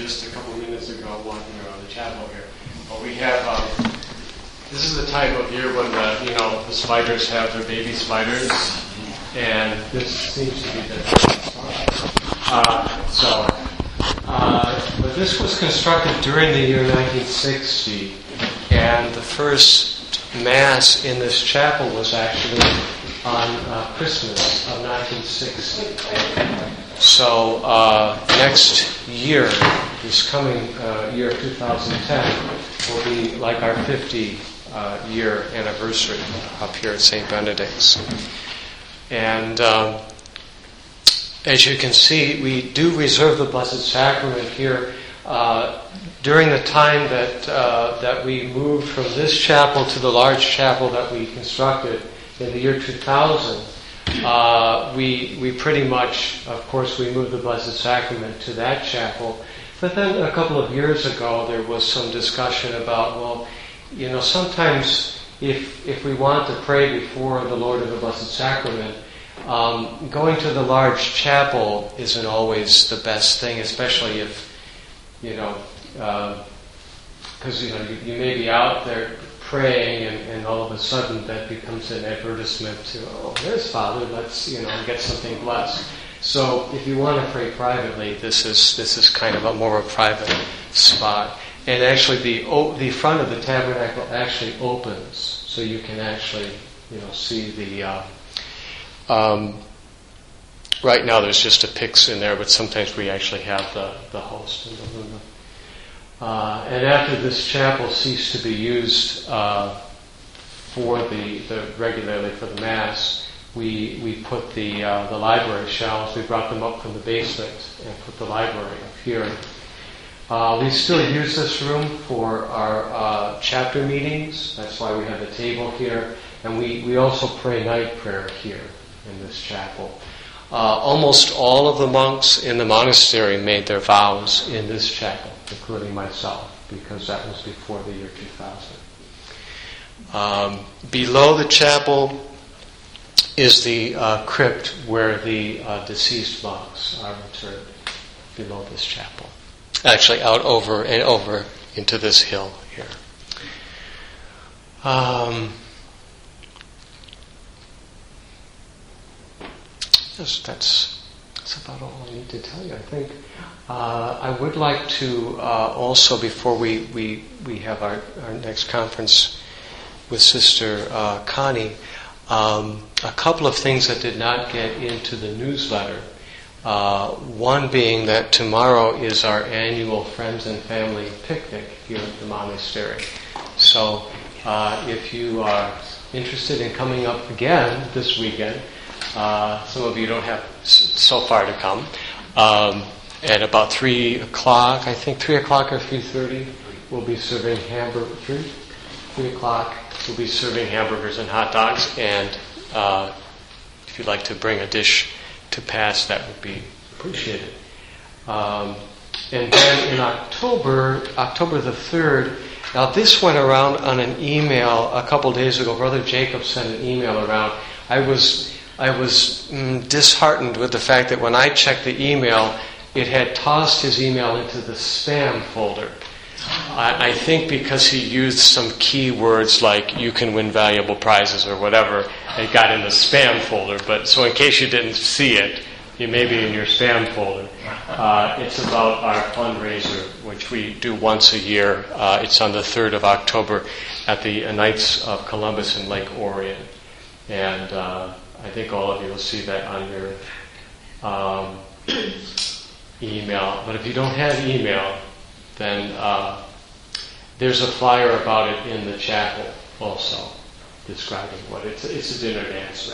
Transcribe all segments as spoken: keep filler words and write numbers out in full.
just a couple of minutes ago walking around the chapel here. But we have, um, this is the time of year when the, you know, the spiders have their baby spiders, and this seems to be the uh, so. Uh, but this was constructed during the year nineteen sixty, and the first Mass in this chapel was actually on uh, Christmas of nineteen sixty. So uh, next year, this coming uh, year two thousand ten, will be like our fifty uh, year anniversary up here at Saint Benedict's. And um, as you can see, we do reserve the Blessed Sacrament here. Uh, during the time that uh, that we moved from this chapel to the large chapel that we constructed in the year two thousand, uh, we we pretty much, of course, we moved the Blessed Sacrament to that chapel. But then a couple of years ago, there was some discussion about, well, you know, sometimes if if we want to pray before the Lord of the Blessed Sacrament, um, going to the large chapel isn't always the best thing, especially if, you know, because, uh, you know, you, you may be out there praying and, and all of a sudden that becomes an advertisement to, oh, there's Father, let's, you know, get something blessed. So if you want to pray privately, this is this is kind of a more a private spot. And actually the the front of the tabernacle actually opens, so you can actually, you know, see the uh, um, right now there's just a pyx in there, but sometimes we actually have the, the host in the room. Uh, and after this chapel ceased to be used uh, for the, the regularly for the Mass, we we put the uh, the library shelves. We brought them up from the basement and put the library up here. Uh, we still use this room for our uh, chapter meetings. That's why we have a table here, and we we also pray night prayer here in this chapel. Uh, almost all of the monks in the monastery made their vows in this chapel, including myself, because that was before the year two thousand. Um, below the chapel is the uh, crypt where the uh, deceased monks are interred, below this chapel. Actually, out over and over into this hill here. Um, yes, that's that's about all I need to tell you, I think. Uh, I would like to uh, also, before we, we, we have our, our next conference with Sister uh, Connie, um, a couple of things that did not get into the newsletter. Uh, one being that tomorrow is our annual Friends and Family Picnic here at the monastery. So uh, if you are interested in coming up again this weekend, uh, some of you don't have s- so far to come, um, at about three o'clock, I think three o'clock or three thirty, we'll be serving hamburger. Three, three o'clock, we'll be serving hamburgers and hot dogs. And uh, if you'd like to bring a dish to pass, that would be appreciated. Um, and then in October, October the third. Now this went around on an email a couple days ago. Brother Jacob sent an email around. I was I was mm, disheartened with the fact that when I checked the email, it had tossed his email into the spam folder. I, I think because he used some keywords like "you can win valuable prizes" or whatever, it got in the spam folder. But so in case you didn't see it, it may be in your spam folder. Uh, it's about our fundraiser, which we do once a year. Uh, it's on the third of October at the Knights of Columbus in Lake Orion. And uh, I think all of you will see that on your um, email. But if you don't have email, then uh, there's a flyer about it in the chapel also, describing what it's. It's a dinner dance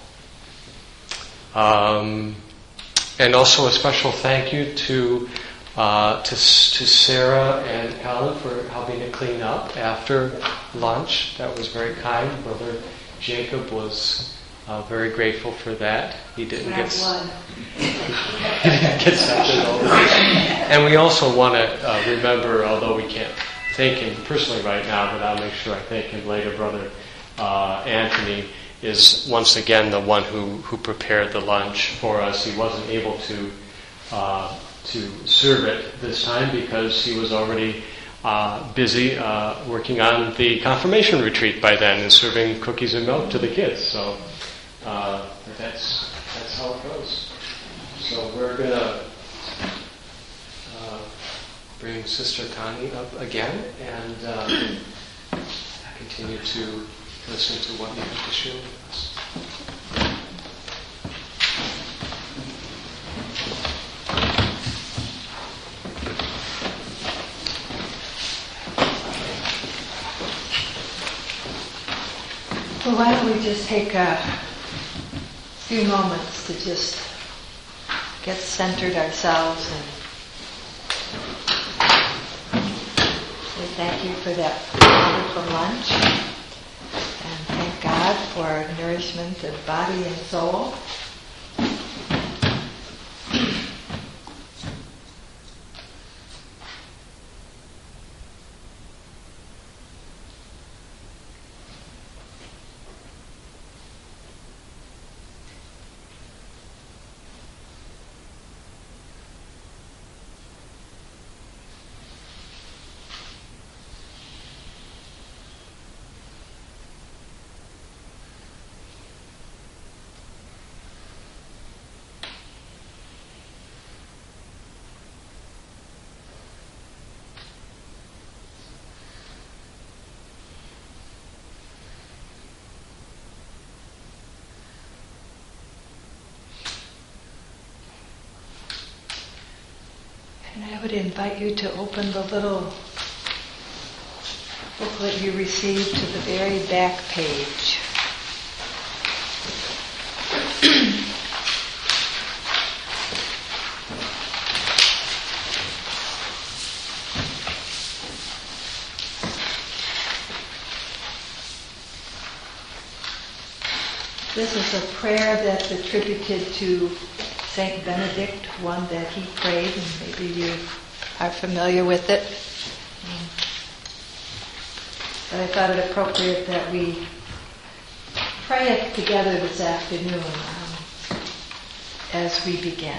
raffle. Um, and also a special thank you to uh, to to Sarah and Helen for helping to clean up after lunch. That was very kind. Brother Jacob was uh, very grateful for that. He didn't get he didn't get separated over. And we also want to uh, remember, although we can't thank him personally right now, but I'll make sure I thank him later, Brother uh, Anthony is once again the one who, who prepared the lunch for us. He wasn't able to uh, to serve it this time because he was already uh, busy uh, working on the confirmation retreat by then and serving cookies and milk to the kids. So uh, that's that's how it goes. So we're gonna uh, bring Sister Connie up again and uh, continue to listen to what you have to share with us. Well, why don't we just take a few moments to just get centered ourselves and say thank you for that wonderful lunch and thank God for nourishment of body and soul. And I would invite you to open the little booklet you received to the very back page. This is a prayer that's attributed to Saint Benedict, one that he prayed, and maybe you are familiar with it. But I thought it appropriate that we pray it together this afternoon um, as we begin.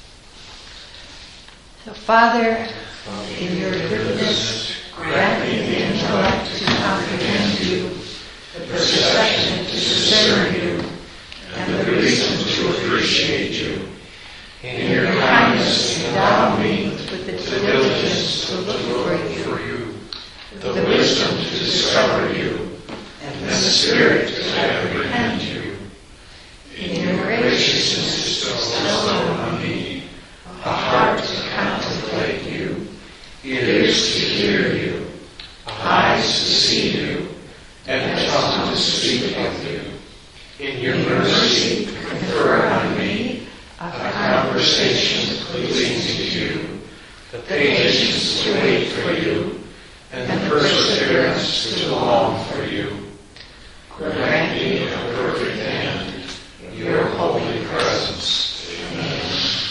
So, Father, in your goodness, grant me the intellect to comprehend you, the perception to discern you, and the reason to appreciate you. In your kindness, endow me with the diligence to look for you, the wisdom to discover you, and the spirit to apprehend you. In your graciousness, bestow on me a heart to contemplate you, ears to hear you, eyes to see you, and a tongue to speak of you. In your mercy, confer on me a conversation pleasing to you, the patience to wait for you, and the perseverance to long for you. Grant me a perfect end, your holy presence. Amen.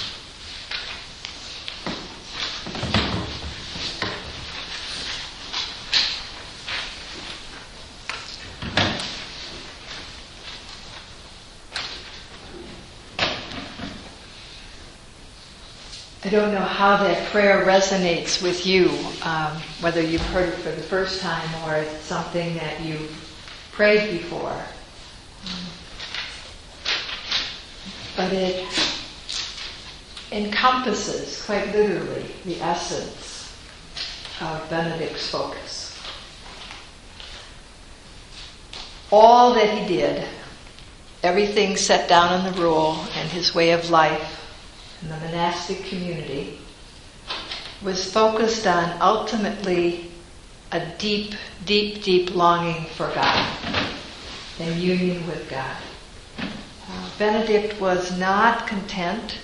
I don't know how that prayer resonates with you, um, whether you've heard it for the first time or it's something that you've prayed before. Um, but it encompasses, quite literally, the essence of Benedict's focus. All that he did, everything set down in the rule and his way of life, in the monastic community, was focused on ultimately a deep, deep, deep longing for God and union with God. Uh, Benedict was not content,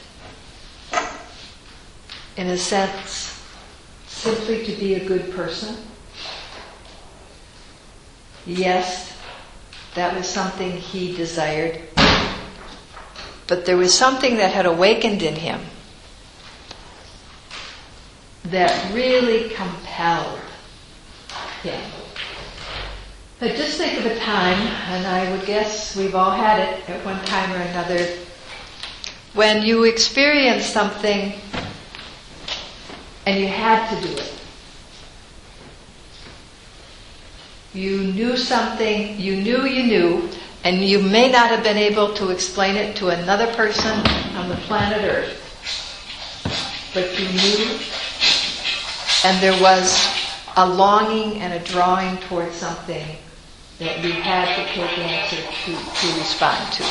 in a sense, simply to be a good person. Yes, that was something he desired. But there was something that had awakened in him that really compelled him. But just think of a time, and I would guess we've all had it at one time or another, when you experienced something and you had to do it. You knew something, you knew you knew, and you may not have been able to explain it to another person on the planet Earth. But you knew, and there was a longing and a drawing towards something that you had to take answer to, to respond to.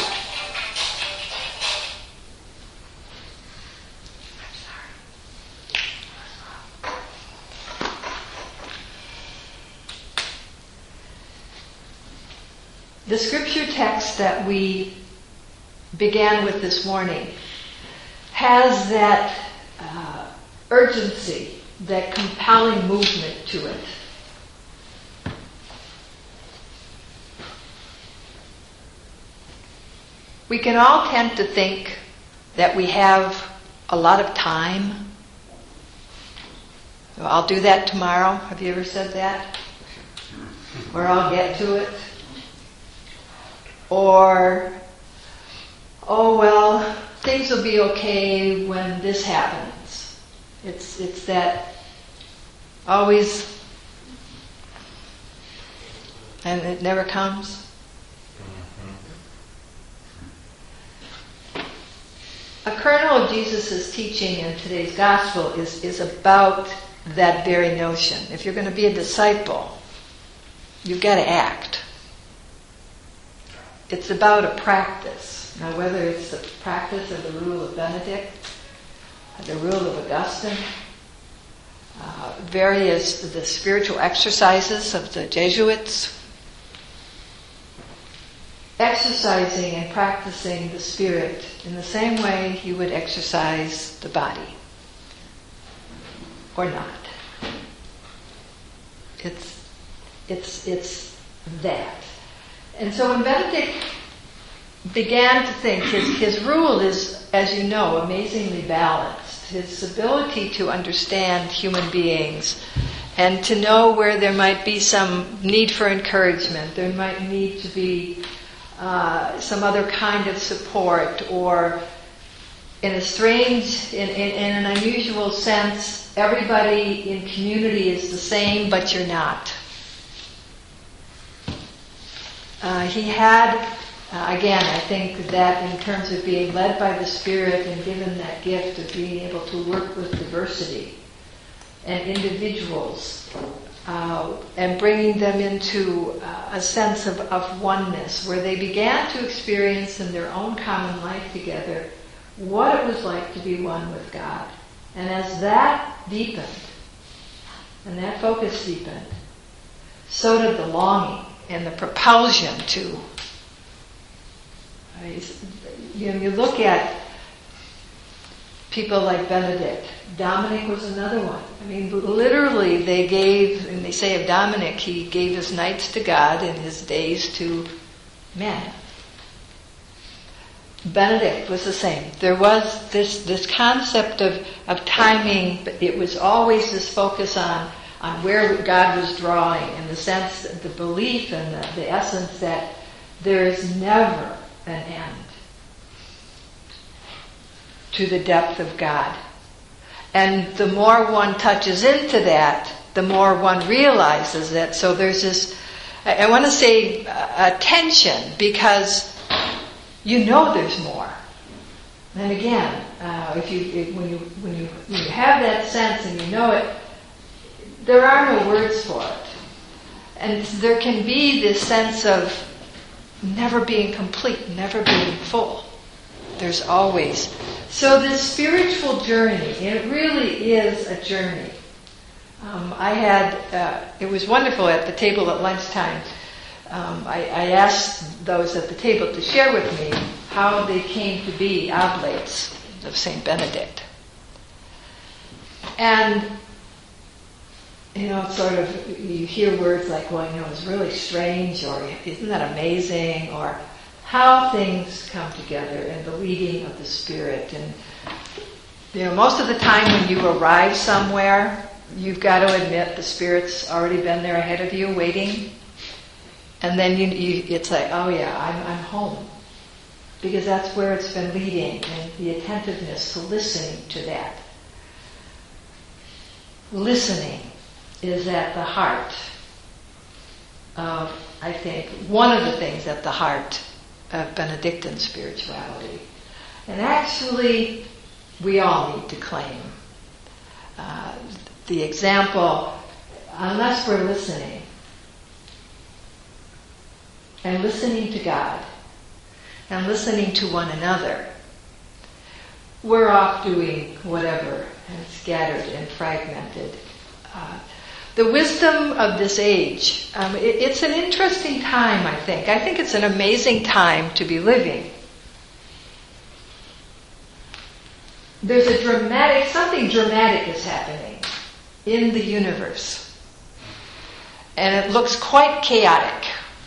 The scripture text that we began with this morning has that uh, urgency, that compelling movement to it. We can all tend to think that we have a lot of time. So I'll do that tomorrow. Have you ever said that? Or I'll get to it. Or, oh well, things will be okay when this happens. It's it's that always, and it never comes. A kernel of Jesus' teaching in today's gospel is, is about that very notion. If you're going to be a disciple, you've got to act. It's about a practice. Now, whether it's the practice of the rule of Benedict, the rule of Augustine, uh, various the spiritual exercises of the Jesuits, exercising and practicing the spirit in the same way you would exercise the body, or not. It's it's it's that. And so when Benedict began to think, his, his rule is, as you know, amazingly balanced. His ability to understand human beings and to know where there might be some need for encouragement, there might need to be uh, some other kind of support, or in a strange, in, in, in an unusual sense, everybody in community is the same, but you're not. Uh, he had, uh, again, I think that in terms of being led by the Spirit and given that gift of being able to work with diversity and individuals uh, and bringing them into uh, a sense of, of oneness, where they began to experience in their own common life together what it was like to be one with God. And as that deepened, and that focus deepened, so did the longing and the propulsion to, I mean, you know, you look at people like Benedict. Dominic was another one. I mean, literally they gave, and they say of Dominic, he gave his nights to God and his days to men. Benedict was the same. There was this, this concept of, of timing, but it was always this focus on on where God was drawing, in the sense, the belief and the, the essence that there is never an end to the depth of God. And the more one touches into that, the more one realizes that. So there's this, I, I want to say, a, a tension, because you know there's more. And again, uh, if you if, when you when you when you have that sense and you know it, there are no words for it. And there can be this sense of never being complete, never being full. There's always. So this spiritual journey, it really is a journey. Um, I had, uh, it was wonderful at the table at lunchtime. Um, I, I asked those at the table to share with me how they came to be oblates of Saint Benedict. And you know, sort of, you hear words like, well, you know, it's really strange, or isn't that amazing, or how things come together and the leading of the Spirit. And, you know, most of the time when you arrive somewhere, you've got to admit the Spirit's already been there ahead of you, waiting. And then you, you it's like, oh yeah, I'm, I'm home. because that's where it's been leading, and the attentiveness to listening to that. Listening is at the heart of, I think, one of the things at the heart of Benedictine spirituality. And actually, we all need to claim uh, the example, unless we're listening, and listening to God, and listening to one another, we're off doing whatever, and scattered and fragmented. Uh, the wisdom of this age, um, it, it's an interesting time, I think. I think it's an amazing time to be living. There's a dramatic, something dramatic is happening in the universe. And it looks quite chaotic.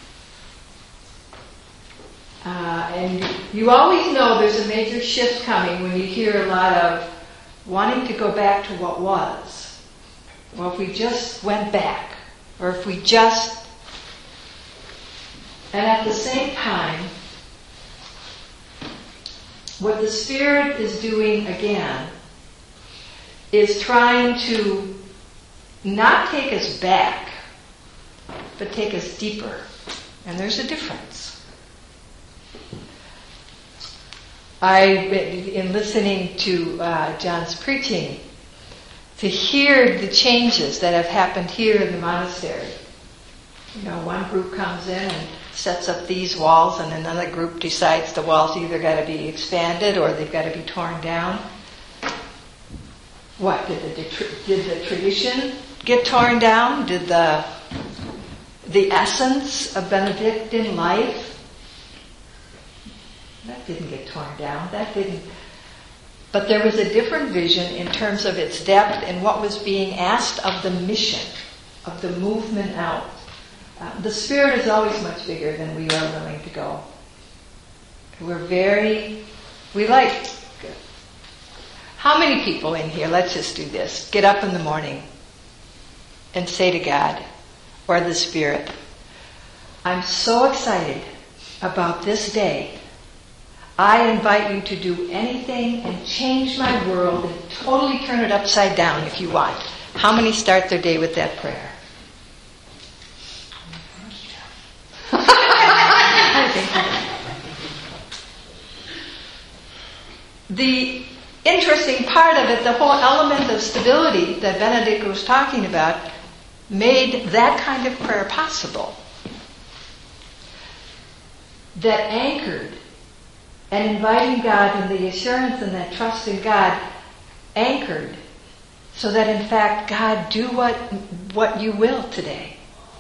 Uh, and you always know there's a major shift coming when you hear a lot of wanting to go back to what was. Well, if we just went back, or if we just... And at the same time, what the Spirit is doing again is trying to not take us back, but take us deeper. And there's a difference. I, in listening to uh, John's preaching, to hear the changes that have happened here in the monastery. You know, one group comes in and sets up these walls, and another group decides the walls either got to be expanded or they've got to be torn down. What, did the, did the tradition get torn down? Did the, the essence of Benedictine life? That didn't get torn down. That didn't. But there was a different vision in terms of its depth and what was being asked of the mission, of the movement out. Uh, the Spirit is always much bigger than we are willing to go. We're very, we like, how many people in here, let's just do this, get up in the morning and say to God, or the Spirit, I'm so excited about this day. I invite you to do anything and change my world and totally turn it upside down if you want. How many start their day with that prayer? The interesting part of it, the whole element of stability that Benedict was talking about, made that kind of prayer possible. That anchored and inviting God and the assurance and that trust in God anchored so that in fact, God, do what, what you will today.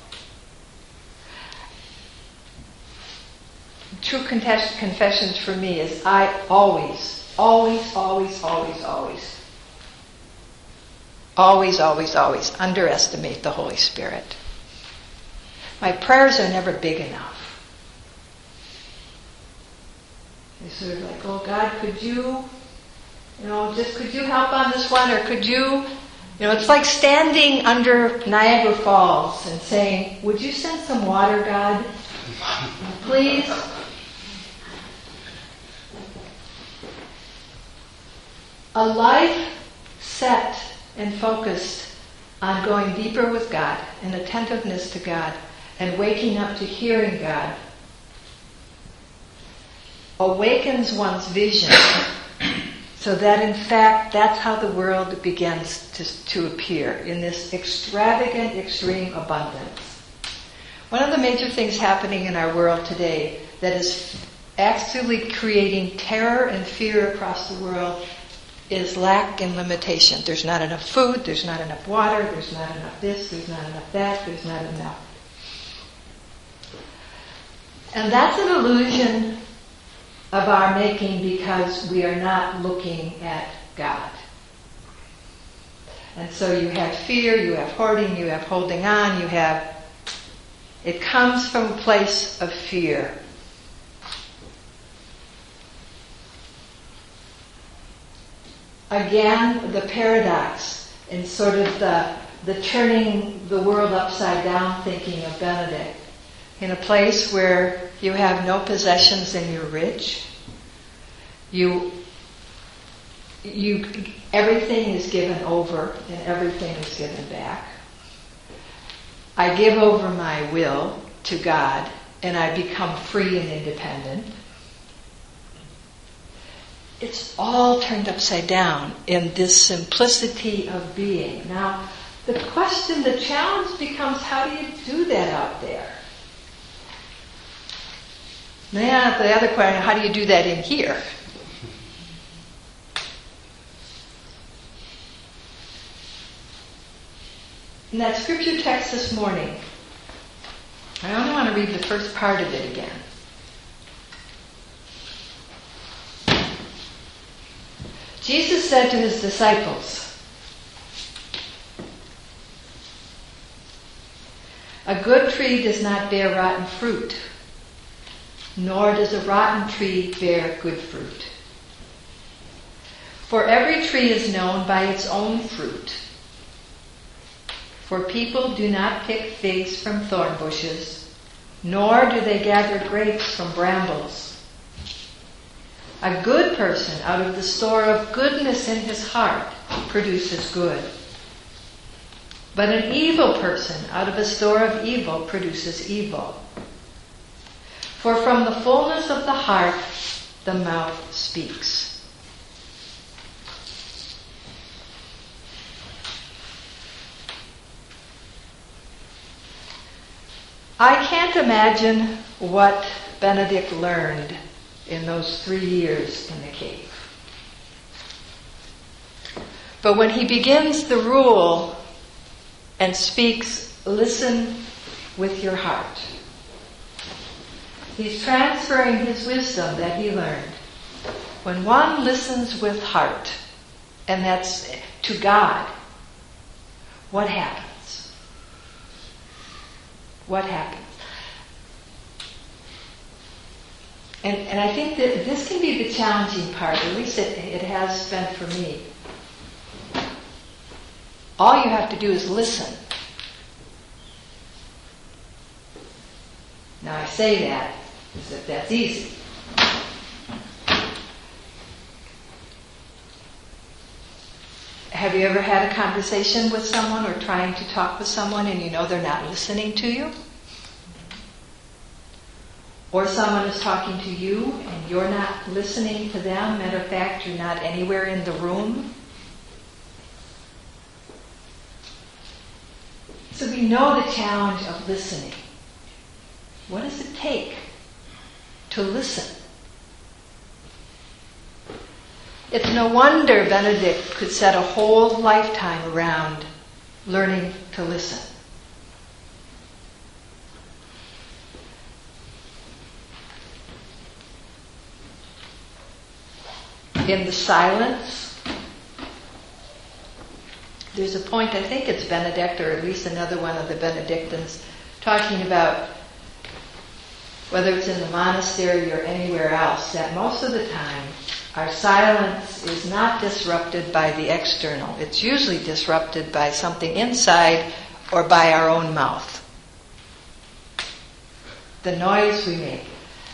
True confessions for me is I always, always, always, always, always, always, always, always underestimate the Holy Spirit. My prayers are never big enough. It's sort of like, oh God, could you, you know, just could you help on this one, or could you, you know, it's like standing under Niagara Falls and saying, would you send some water, God? Please? A life set and focused on going deeper with God and attentiveness to God and waking up to hearing God awakens one's vision so that in fact that's how the world begins to, to appear in this extravagant, extreme abundance. One of the major things happening in our world today that is actually creating terror and fear across the world is lack and limitation. There's not enough food, there's not enough water, there's not enough this, there's not enough that, there's not enough. And that's an illusion of our making because we are not looking at God. And so you have fear, you have hoarding, you have holding on, you have... It comes from a place of fear. Again, the paradox and sort of the, the turning the world upside down thinking of Benedict. In a place where you have no possessions and you're rich, You, you, everything is given over and everything is given back. I give over my will to God and I become free and independent. It's all turned upside down in this simplicity of being. Now, the question, the challenge becomes, how do you do that out there? Now, the other question, how do you do that in here? In that scripture text this morning, I only want to read the first part of it again. Jesus said to his disciples, "A good tree does not bear rotten fruit, nor does a rotten tree bear good fruit. For every tree is known by its own fruit. For people do not pick figs from thorn bushes, nor do they gather grapes from brambles. A good person out of the store of goodness in his heart produces good. But an evil person out of a store of evil produces evil. For from the fullness of the heart, the mouth speaks." I can't imagine what Benedict learned in those three years in the cave. But when he begins the rule and speaks, "Listen with your heart," he's transferring his wisdom that he learned. When one listens with heart, and that's to God, what happens? What happens? And, and I think that this can be the challenging part, at least it, it has been for me. All you have to do is listen. Now I say that as if that's easy. Have you ever had a conversation with someone or trying to talk with someone and you know they're not listening to you? Or someone is talking to you and you're not listening to them. Matter of fact, you're not anywhere in the room. So we know the challenge of listening. What does it take to listen? It's no wonder Benedict could set a whole lifetime around learning to listen. In the silence, there's a point, I think it's Benedict, or at least another one of the Benedictines, talking about, whether it's in the monastery or anywhere else, that most of the time our silence is not disrupted by the external. It's usually disrupted by something inside or by our own mouth. The noise we make.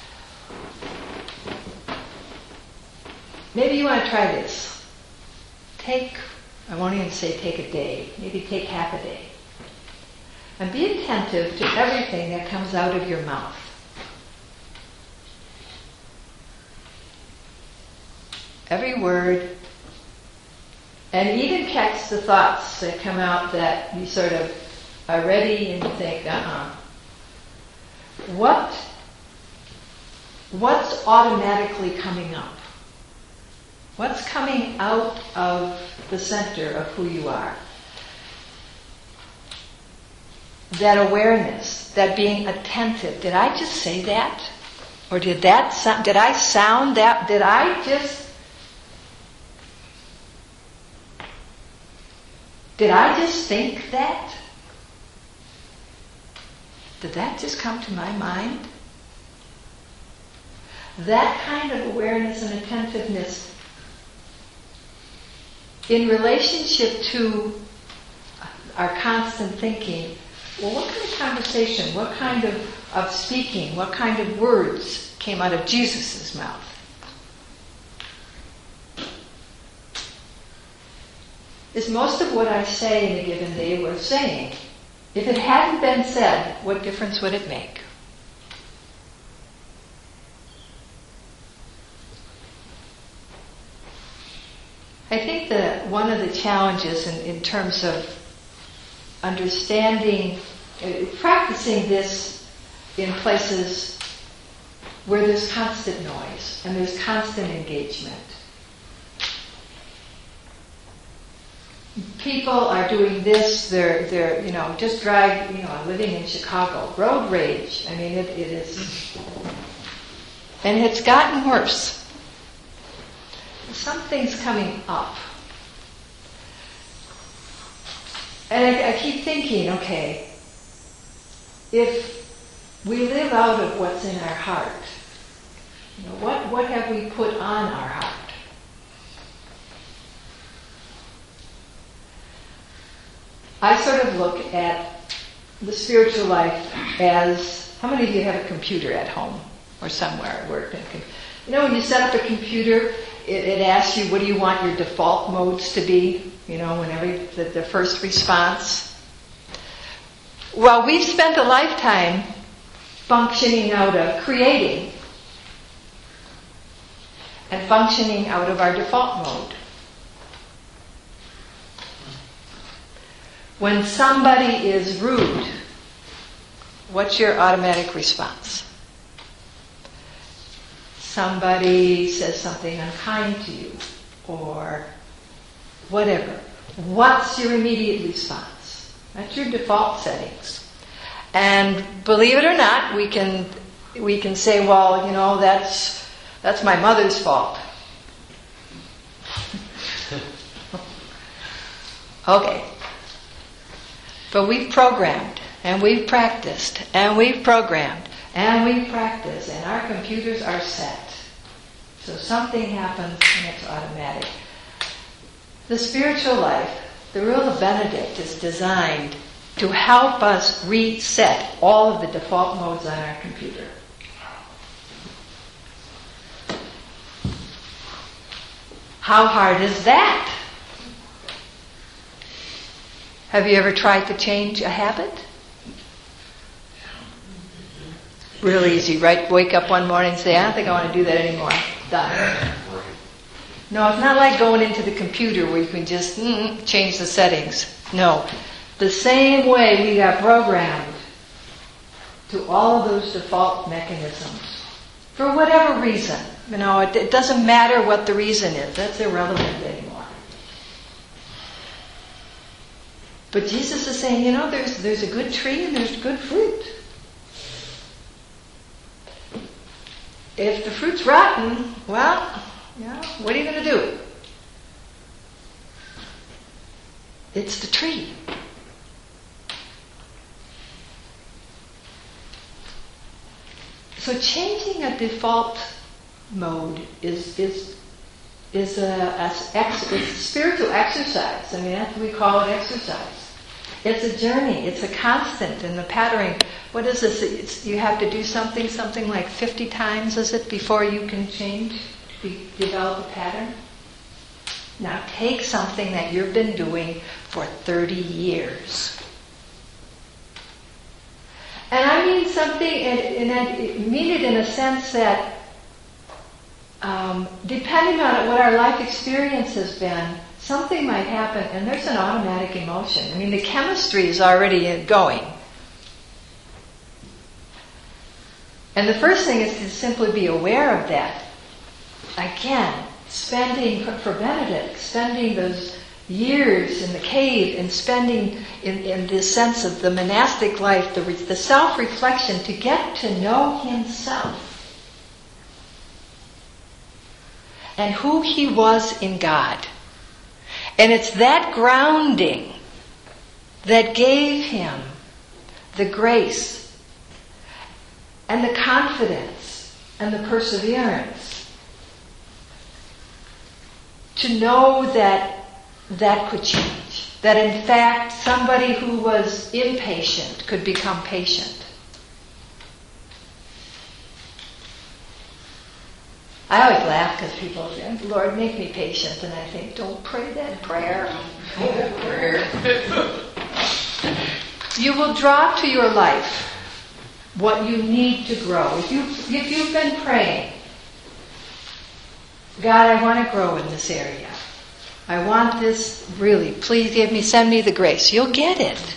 Maybe you want to try this. Take, I won't even say take a day, maybe take half a day. And be attentive to everything that comes out of your mouth. Every word, and even catch the thoughts that come out that you sort of are ready and you think, uh-uh. What, what's automatically coming up? What's coming out of the center of who you are? That awareness, that being attentive. Did I just say that? Or did that sound, did I sound that, did I just Did I just think that? Did that just come to my mind? That kind of awareness and attentiveness in relationship to our constant thinking, well, what kind of conversation, what kind of, of speaking, what kind of words came out of Jesus' mouth? is most of what I say in a given day worth saying? If it hadn't been said, what difference would it make? I think that one of the challenges in, in terms of understanding, uh, practicing this in places where there's constant noise and there's constant engagement. People are doing this, they're, they're, you know, just drive, you know, I'm living in Chicago. Road rage, I mean, it, it is, and it's gotten worse. Something's coming up. And I, I keep thinking, okay, if we live out of what's in our heart, you know, what, what have we put on our heart? I sort of look at the spiritual life as, how many of you have a computer at home or somewhere at work? You know, when you set up a computer, it, it asks you, what do you want your default modes to be? You know, whenever the, the first response. Well, we've spent a lifetime functioning out of creating and functioning out of our default mode. When somebody is rude, what's your automatic response? Somebody says something unkind to you, or whatever. What's your immediate response? That's your default settings. And believe it or not, we can we can say, well, you know, that's that's my mother's fault. Okay. But we've programmed, and we've practiced, and we've programmed, and we've practiced, and our computers are set. So something happens and it's automatic. The spiritual life, the Rule of Benedict, is designed to help us reset all of the default modes on our computer. How hard is that? Have you ever tried to change a habit? Real easy, right? Wake up one morning and say, I don't think I want to do that anymore. Done. No, it's not like going into the computer where you can just mm, change the settings. No. The same way we got programmed to all of those default mechanisms. For whatever reason. You know, it, it doesn't matter what the reason is. That's irrelevant anymore. But Jesus is saying, you know, there's there's a good tree and there's good fruit. If the fruit's rotten, well, you know, what are you going to do? It's the tree. So changing a default mode is is is a, a, ex, it's a spiritual exercise. I mean, that's what we call it, exercise. It's a journey. It's a constant in the patterning. What is this? It's, you have to do something, something like fifty times, is it, before you can change, be, develop a pattern? Now take something that you've been doing for thirty years. And I mean something, and, and I mean it in a sense that um, depending on what our life experience has been, something might happen, and there's an automatic emotion. I mean, the chemistry is already going. And the first thing is to simply be aware of that. Again, spending, for Benedict, spending those years in the cave and spending in, in this sense of the monastic life, the, the self-reflection to get to know himself and who he was in God. And it's that grounding that gave him the grace and the confidence and the perseverance to know that that could change. That in fact somebody who was impatient could become patient. I always laugh because people say, Lord, make me patient. And I think, don't pray that prayer. You will draw to your life what you need to grow. If, you, if you've been praying, God, I want to grow in this area. I want this really. Please give me, send me the grace. You'll get it.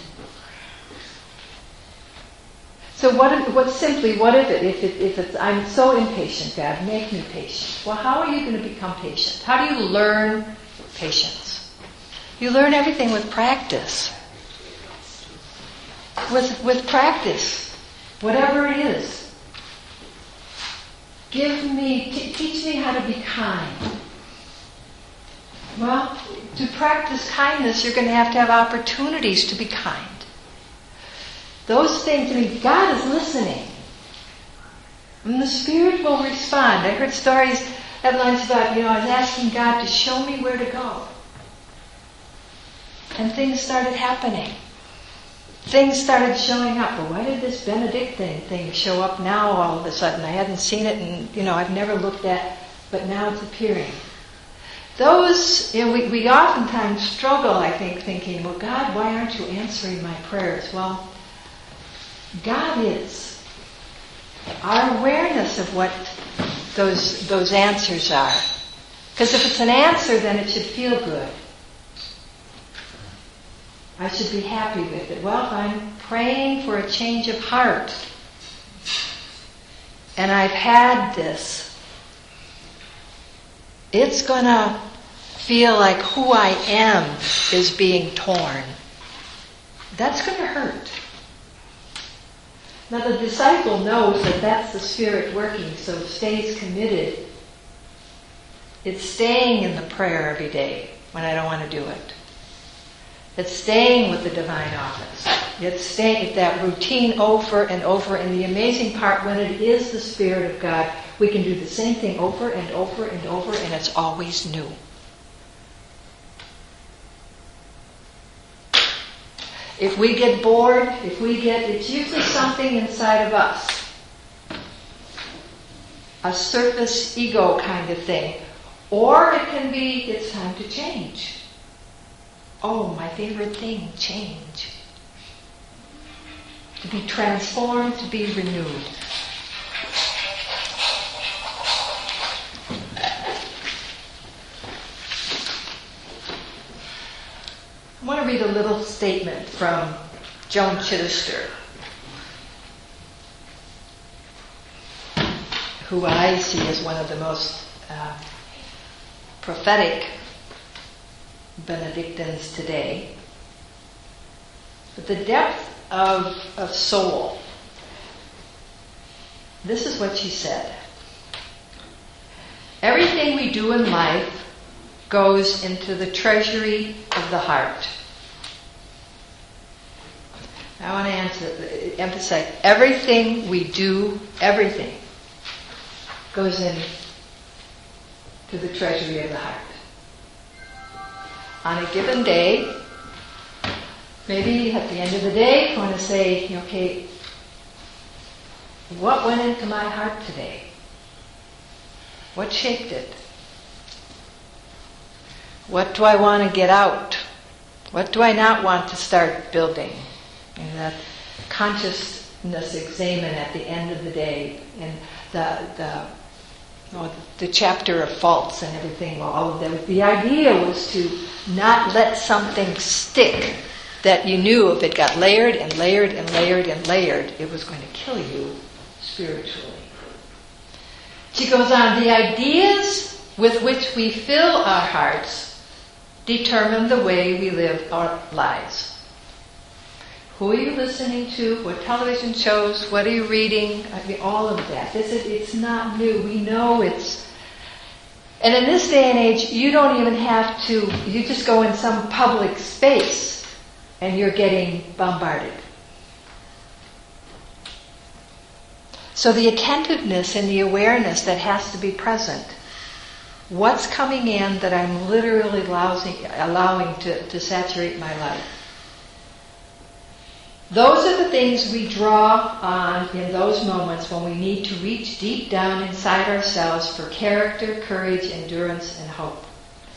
So what? What simply? What is it? If, it, if it's, I'm so impatient, God, make me patient. Well, how are you going to become patient? How do you learn patience? You learn everything with practice. With with practice, whatever it is. Give me, t- teach me how to be kind. Well, to practice kindness, you're going to have to have opportunities to be kind. Those things, I mean, God is listening. And the Spirit will respond. I heard stories at lunch about, you know, I was asking God to show me where to go. And things started happening. Things started showing up. Well, why did this Benedictine thing show up now all of a sudden? I hadn't seen it and, you know, I've never looked at, but now it's appearing. Those, you know, we, we oftentimes struggle, I think, thinking, well, God, why aren't you answering my prayers? Well, God is. Our awareness of what those those answers are. Because if it's an answer, then it should feel good. I should be happy with it. Well, if I'm praying for a change of heart, and I've had this, it's going to feel like who I am is being torn. That's going to hurt. Now the disciple knows that that's the Spirit working, so stays committed. It's staying in the prayer every day when I don't want to do it. It's staying with the divine office. It's staying with that routine over and over. And the amazing part, when it is the Spirit of God, we can do the same thing over and over and over, and it's always new. If we get bored, if we get, it's usually something inside of us. A surface ego kind of thing. Or it can be, it's time to change. Oh, my favorite thing, change. To be transformed, to be renewed. I want to read a little statement from Joan Chittister, who I see as one of the most uh, prophetic Benedictines today. But the depth of, of soul, this is what she said. Everything we do in life goes into the treasury of the heart. I want to answer, emphasize, everything we do, everything goes in to the treasury of the heart. On a given day, maybe at the end of the day, I want to say, okay, what went into my heart today? What shaped it? What do I want to get out? What do I not want to start building? And that consciousness examen at the end of the day, and the the oh, the chapter of faults and everything, all of them. The idea was to not let something stick that you knew if it got layered and layered and layered and layered, it was going to kill you spiritually. She goes on, the ideas with which we fill our hearts determine the way we live our lives. Who are you listening to? What television shows? What are you reading? I mean, all of that. This is, it's not new. We know it's... And in this day and age, you don't even have to... You just go in some public space and you're getting bombarded. So the attentiveness and the awareness that has to be present. What's coming in that I'm literally allowing, allowing to, to saturate my life? Those are the things we draw on in those moments when we need to reach deep down inside ourselves for character, courage, endurance, and hope.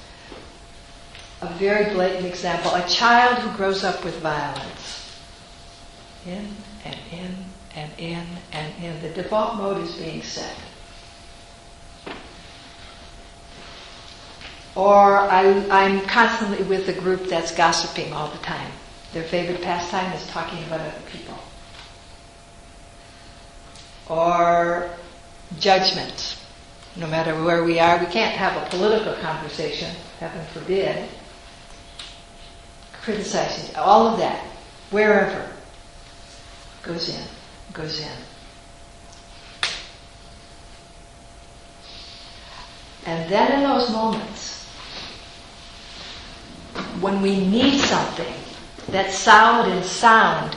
A very blatant example, a child who grows up with violence. In and in and in and in. The default mode is being set. Or I, I'm constantly with a group that's gossiping all the time. Their favorite pastime is talking about other people. Or judgment. No matter where we are, we can't have a political conversation, heaven forbid. Criticizing, all of that, wherever, goes in, goes in. And then in those moments, when we need something that's solid and sound,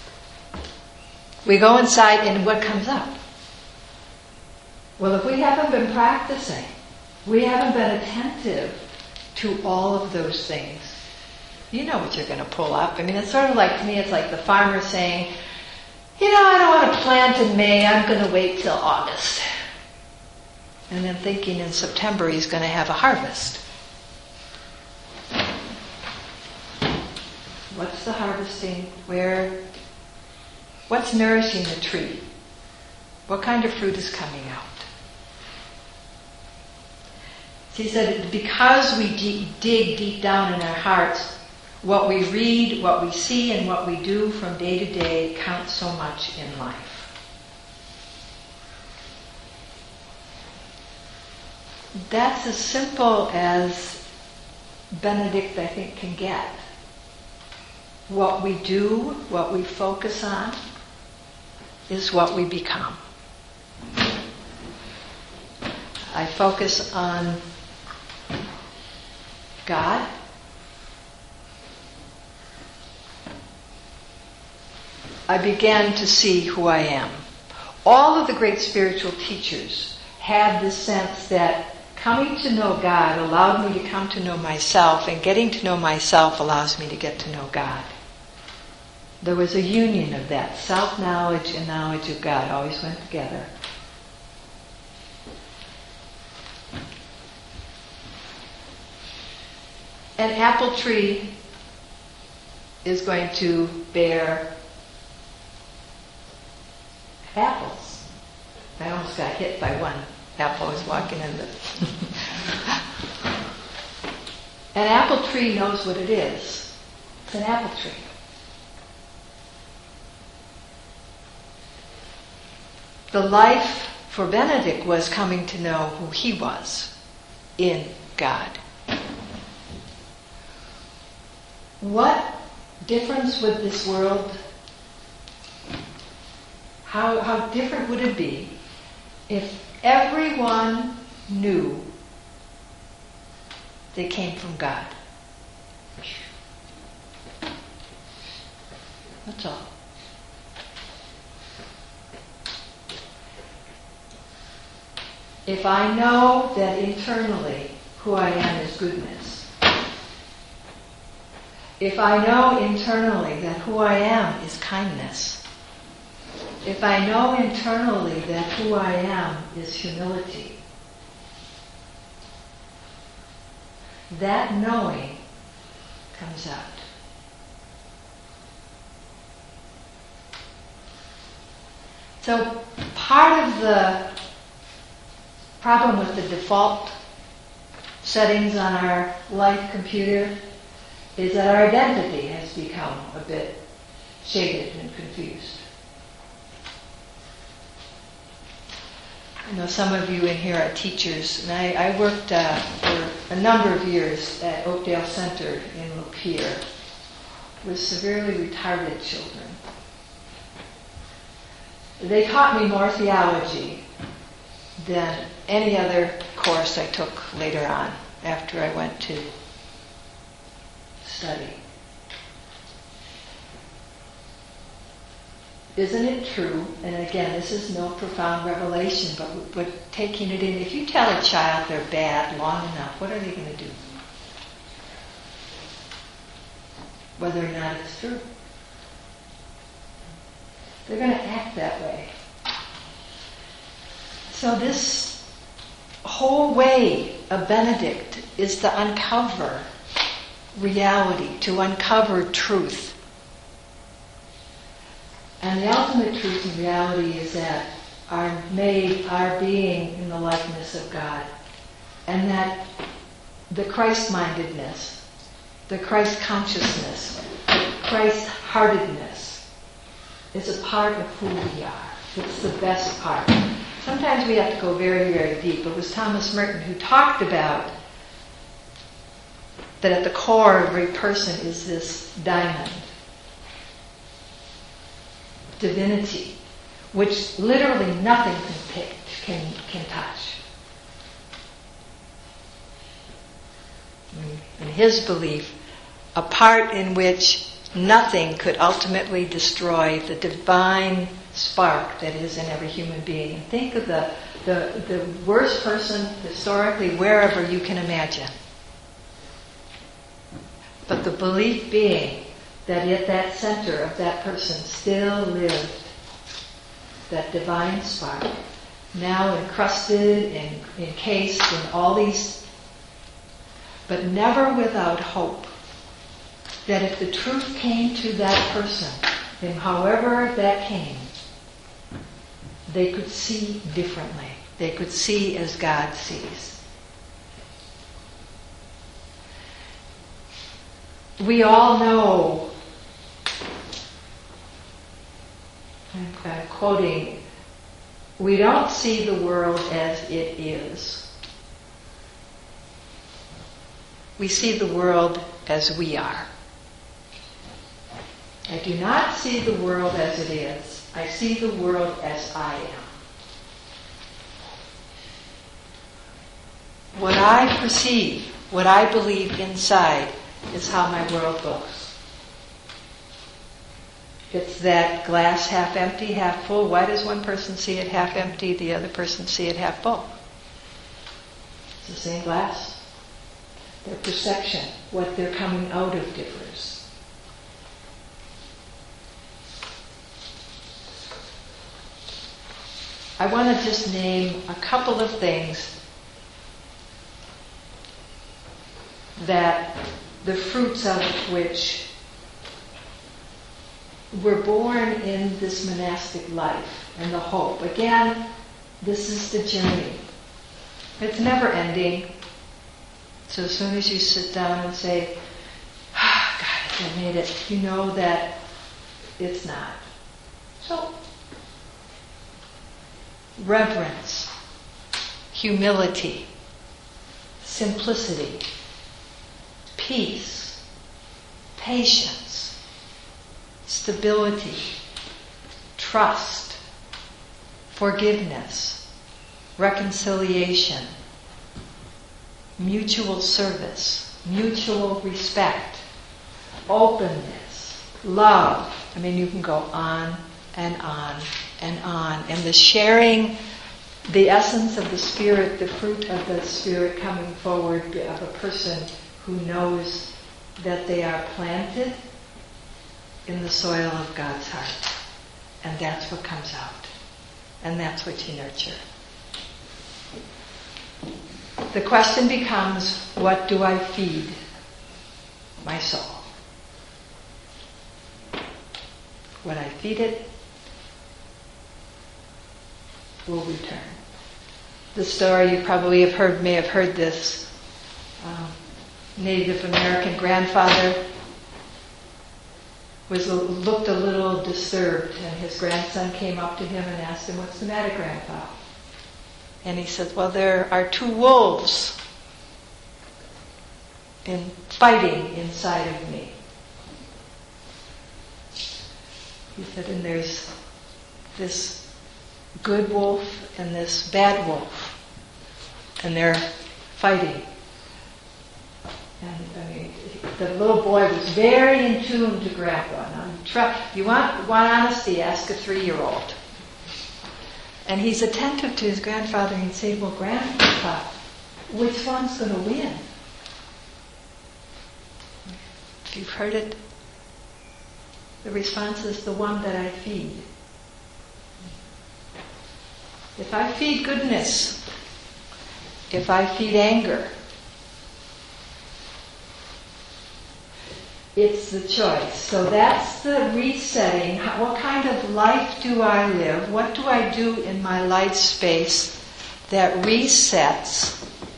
we go inside and what comes up? Well, if we haven't been practicing, we haven't been attentive to all of those things, you know what you're going to pull up. I mean, it's sort of like, to me, it's like the farmer saying, you know, I don't want to plant in May, I'm going to wait till August. And then thinking in September he's going to have a harvest. What's the harvesting? Where? What's nourishing the tree? What kind of fruit is coming out? He said, because we de- dig deep down in our hearts, what we read, what we see, and what we do from day to day counts so much in life. That's as simple as Benedict, I think, can get. What we do, what we focus on, is what we become. I focus on God. I began to see who I am. All of the great spiritual teachers had this sense that coming to know God allowed me to come to know myself, and getting to know myself allows me to get to know God. There was a union of that. Self-knowledge and knowledge of God always went together. An apple tree is going to bear apples. I almost got hit by one apple. I was walking in the... An apple tree knows what it is. It's an apple tree. The life for Benedict was coming to know who he was in God. What difference would this world, how, how different would it be if everyone knew they came from God? That's all. If I know that internally who I am is goodness, if I know internally that who I am is kindness, if I know internally that who I am is humility, that knowing comes out. So part of the problem with the default settings on our life computer is that our identity has become a bit shaded and confused. I know some of you in here are teachers, and I, I worked uh, for a number of years at Oakdale Center in Lapeer with severely retarded children. They taught me more theology than any other course I took later on after I went to study. Isn't it true? And again, this is no profound revelation, but, but taking it in. If you tell a child they're bad long enough, what are they going to do? Whether or not it's true. They're going to act that way. So this whole way of Benedict is to uncover reality, to uncover truth. And the ultimate truth and reality is that our made, our being in the likeness of God, and that the Christ-mindedness, the Christ-consciousness, the Christ-heartedness is a part of who we are. It's the best part. Sometimes we have to go very, very deep. It was Thomas Merton who talked about that at the core of every person is this diamond, divinity, which literally nothing can pick, can, can touch. In his belief, a part in which nothing could ultimately destroy the divine spark that is in every human being. And think of the, the, the worst person historically, wherever you can imagine. But the belief being that at that center of that person still lived that divine spark, now encrusted and encased in all these, but never without hope that if the truth came to that person, then however that came, they could see differently. They could see as God sees. We all know, I'm quoting, we don't see the world as it is. We see the world as we are. I do not see the world as it is. I see the world as I am. What I perceive, what I believe inside, is how my world looks. It's that glass half empty, half full. Why does one person see it half empty, the other person see it half full? It's the same glass. Their perception, what they're coming out of differs. I want to just name a couple of things that the fruits of which were born in this monastic life and the hope. Again, this is the journey. It's never ending. So as soon as you sit down and say, ah, God, I made it, you know that it's not. So, reverence, humility, simplicity, peace, patience, stability, trust, forgiveness, reconciliation, mutual service, mutual respect, openness, love. I mean, you can go on and on and on. And the sharing, the essence of the Spirit, the fruit of the Spirit coming forward of a person who knows that they are planted in the soil of God's heart. And that's what comes out. And that's what you nurture. The question becomes, what do I feed my soul? What I feed it will return. The story you probably have heard, may have heard this. Um, Native American grandfather was looked a little disturbed, and his grandson came up to him and asked him, "What's the matter, Grandpa?" And he said, "Well, there are two wolves in fighting inside of me." He said, "And there's this good wolf and this bad wolf, and they're fighting." And I mean, the little boy was very in tune to Grandpa. Now, try, you want, want honesty, ask a three-year-old. And he's attentive to his grandfather and he'd say, "Well, Grandpa, which one's going to win?" If you've heard it, the response is, "The one that I feed." if I feed goodness, if I feed anger, it's the choice. So that's the resetting. What kind of life do I live? What do I do in my life space that resets?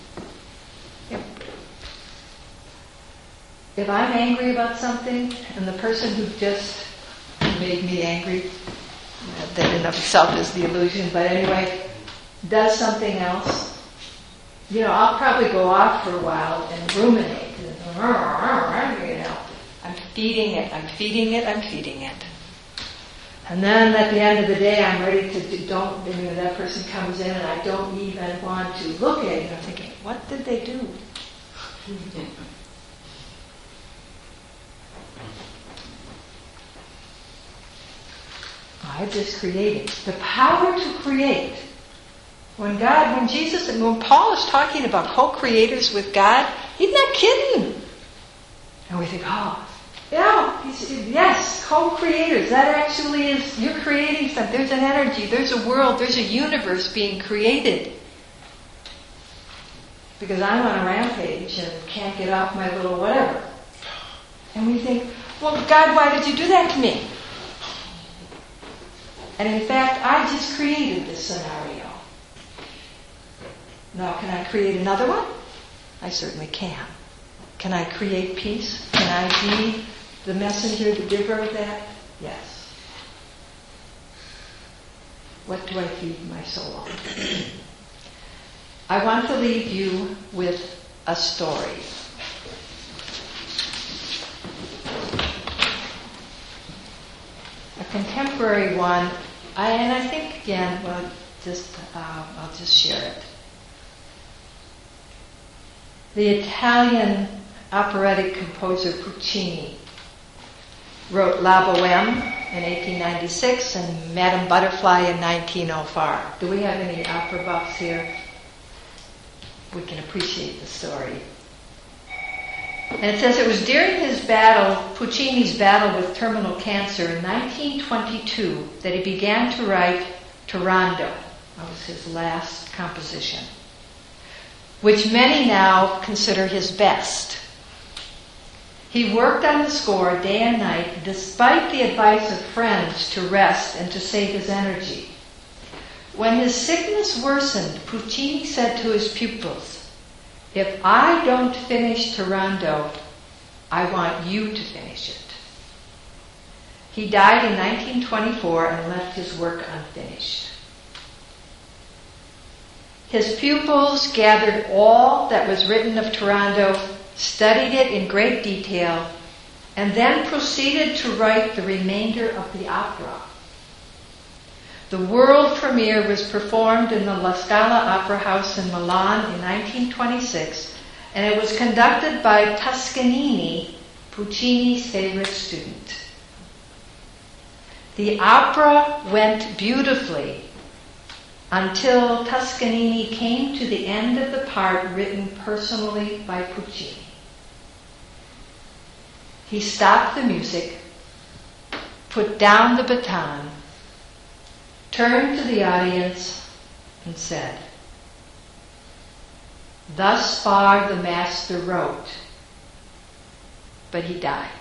If I'm angry about something, and the person who just made me angry, that in and of itself is the illusion, but anyway, does something else, you know, I'll probably go off for a while and ruminate. You know, I'm feeding it, I'm feeding it, I'm feeding it. And then at the end of the day, I'm ready to do, don't, you know, that person comes in and I don't even want to look at it. I'm thinking, what did they do? I just created. The power to create. When God, when Jesus, when Paul is talking about co-creators with God, he's not kidding. And we think, oh, yeah, he's, yes, co-creators. That actually is, you're creating something. There's an energy, there's a world, there's a universe being created. Because I'm on a rampage and can't get off my little whatever. And we think, well, God, why did you do that to me? And in fact, I just created this scenario. Now, can I create another one? I certainly can. Can I create peace? Can I be the messenger, the giver of that? Yes. What do I feed my soul on? I want to leave you with a story. A contemporary one, I, and I think again, well, just uh, I'll just share it. The Italian operatic composer Puccini wrote La Bohème in eighteen ninety-six and Madame Butterfly in nineteen oh four. Do we have any opera buffs here? We can appreciate the story. And it says it was during his battle, Puccini's battle with terminal cancer in nineteen twenty-two, that he began to write Turandot. That was his last composition, which many now consider his best. He worked on the score day and night, despite the advice of friends to rest and to save his energy. When his sickness worsened, Puccini said to his pupils, "If I don't finish Turandot, I want you to finish it." He died in nineteen twenty-four and left his work unfinished. His pupils gathered all that was written of Turandot, studied it in great detail, and then proceeded to write the remainder of the opera. The world premiere was performed in the La Scala Opera House in Milan in nineteen twenty-six, and it was conducted by Toscanini, Puccini's favorite student. The opera went beautifully until Toscanini came to the end of the part written personally by Puccini. He stopped the music, put down the baton, turned to the audience and said, "Thus far the master wrote, but he died."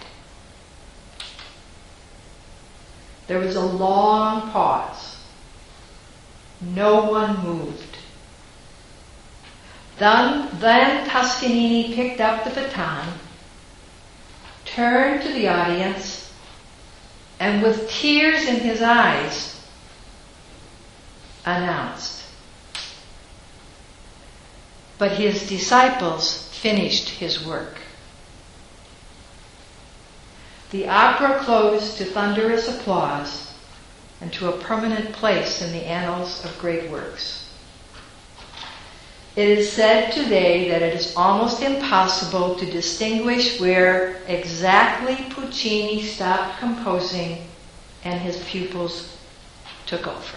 There was a long pause. No one moved. Then, then Toscanini picked up the baton, turned to the audience, and with tears in his eyes, announced, "But his disciples finished his work." The opera closed to thunderous applause and to a permanent place in the annals of great works. It is said today that it is almost impossible to distinguish where exactly Puccini stopped composing and his pupils took over.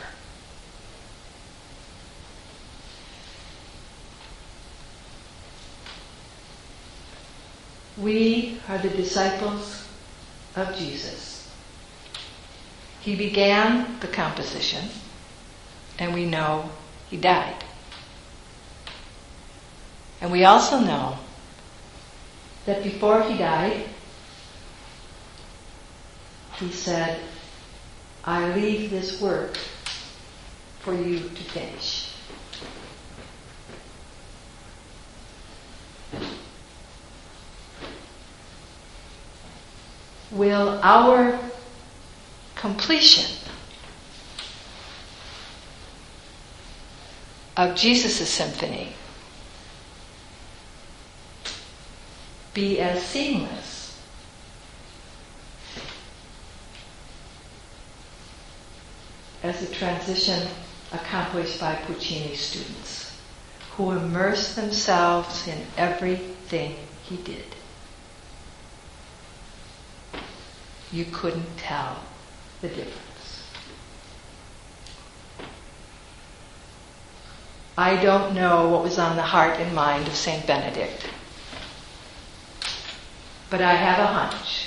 We are the disciples of Jesus. He began the composition. And we know he died. And we also know that before he died, he said, I leave this work for you to finish. Will our completion of Jesus' symphony be as seamless as the transition accomplished by Puccini's students, who immersed themselves in everything he did? You couldn't tell the difference. I don't know what was on the heart and mind of Saint Benedict, but I have a hunch.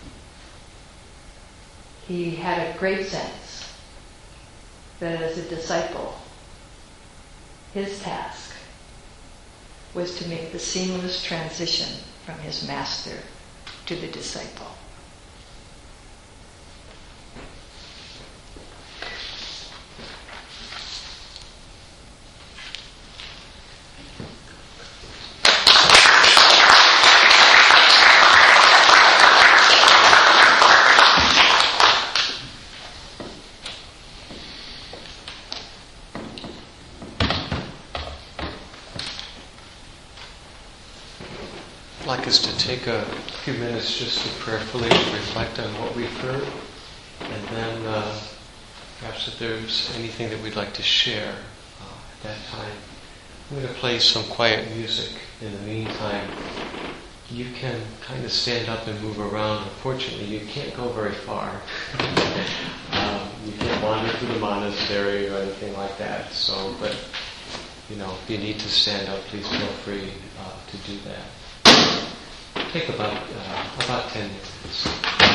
He had a great sense that as a disciple, his task was to make the seamless transition from his master to the disciple. I'd like us to take a few minutes just to prayerfully reflect on what we've heard, and then uh, perhaps if there's anything that we'd like to share uh, at that time. I'm going to play some quiet music. In the meantime, you can kind of stand up and move around. Unfortunately, you can't go very far. um, you can't wander through the monastery or anything like that. So, but you know, if you need to stand up, please feel free uh, to do that. Take about uh, about ten minutes.